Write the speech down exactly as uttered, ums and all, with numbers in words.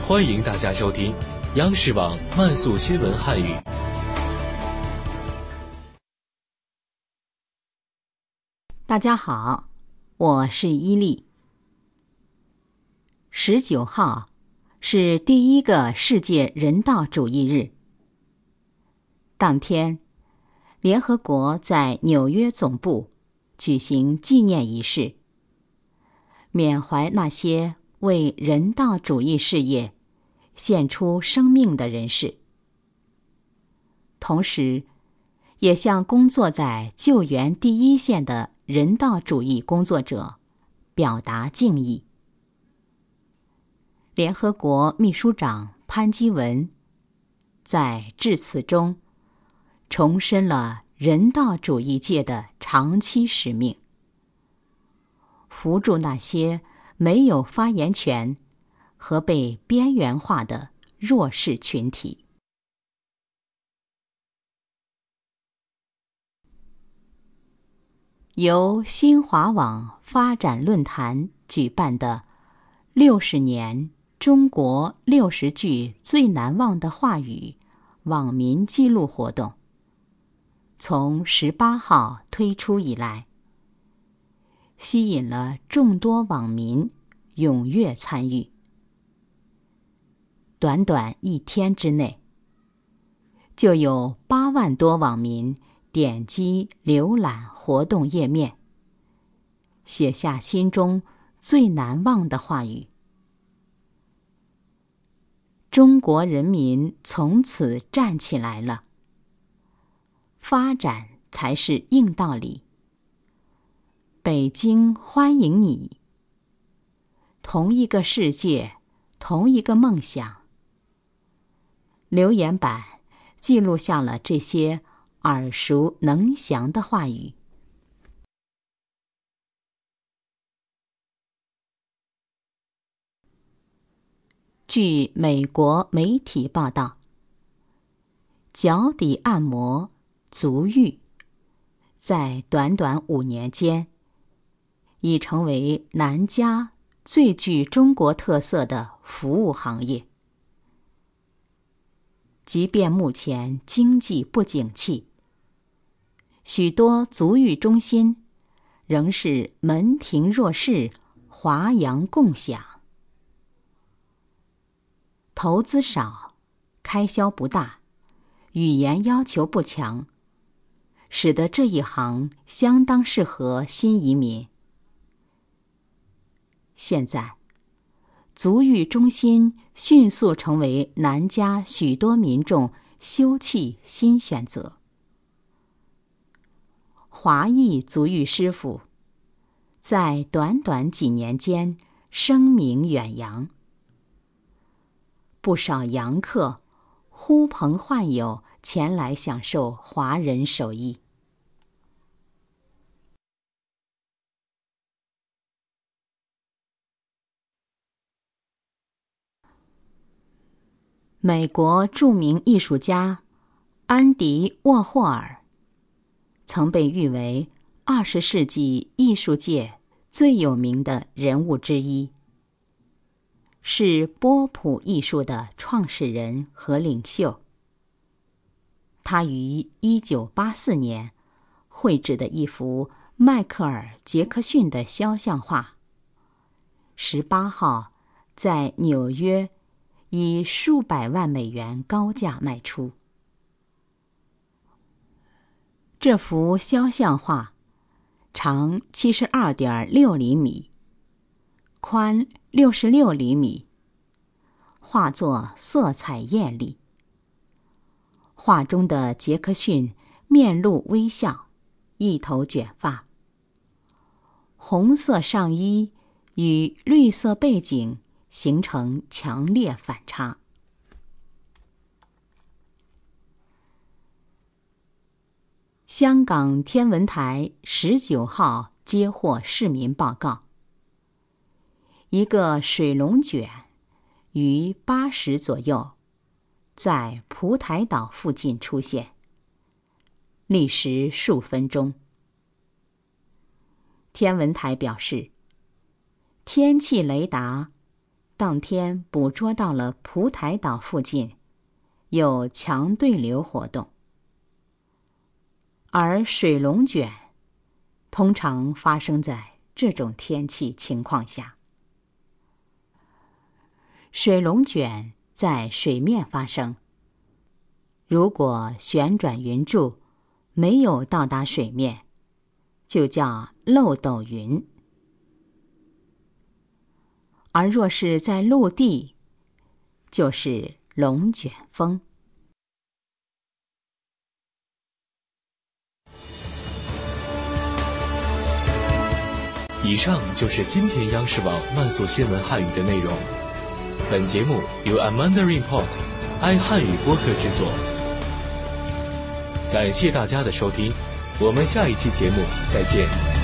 欢迎大家收听央视网慢速新闻汉语。 大家好，我是伊利。十九号是第一个世界人道主义日。当天，联合国在纽约总部举行纪念仪式，缅怀那些为人道主义事业献出生命的人士，同时也向工作在救援第一线的人道主义工作者表达敬意。联合国秘书长潘基文在致辞中重申了人道主义界的长期使命，扶助那些没有发言权和被边缘化的弱势群体。由新华网发展论坛举办的六十年中国六十句最难忘的话语网民记录活动，从十八号推出以来，吸引了众多网民踊跃参与。短短一天之内，就有八万多网民点击浏览活动页面，写下心中最难忘的话语。中国人民从此站起来了，发展才是硬道理。北京欢迎你，同一个世界，同一个梦想。留言板记录下了这些耳熟能详的话语。据美国媒体报道，脚底按摩、足浴，在短短五年间，已成为南加最具中国特色的服务行业。即便目前经济不景气，许多足浴中心仍是门庭若市，华阳共享。投资少，开销不大，语言要求不强，使得这一行相当适合新移民。现在，足浴中心迅速成为南加许多民众休憩新选择。华裔足浴师傅在短短几年间声名远扬，不少洋客呼朋唤友前来享受华人手艺。美国著名艺术家安迪·沃霍尔曾被誉为二十世纪艺术界最有名的人物之一，是波普艺术的创始人和领袖。他于一九八四年绘制的一幅迈克尔·杰克逊的肖像画，十八号在纽约以数百万美元高价卖出。这幅肖像画长七十二点六厘米，宽六十六厘米，画作色彩艳丽。画中的杰克逊面露微笑，一头卷发，红色上衣与绿色背景形成强烈反差。香港天文台十九号接获市民报告，一个水龙卷于八时左右在蒲台岛附近出现，历时数分钟。天文台表示，天气雷达当天捕捉到了蒲台岛附近有强对流活动，而水龙卷通常发生在这种天气情况下。水龙卷在水面发生，如果旋转云柱没有到达水面，就叫漏斗云；而若是在陆地，就是龙卷风。 以上就是今天央视网慢速新闻汉语的内容。本节目由 Amanda Report 爱汉语播客制作。感谢大家的收听，我们下一期节目再见。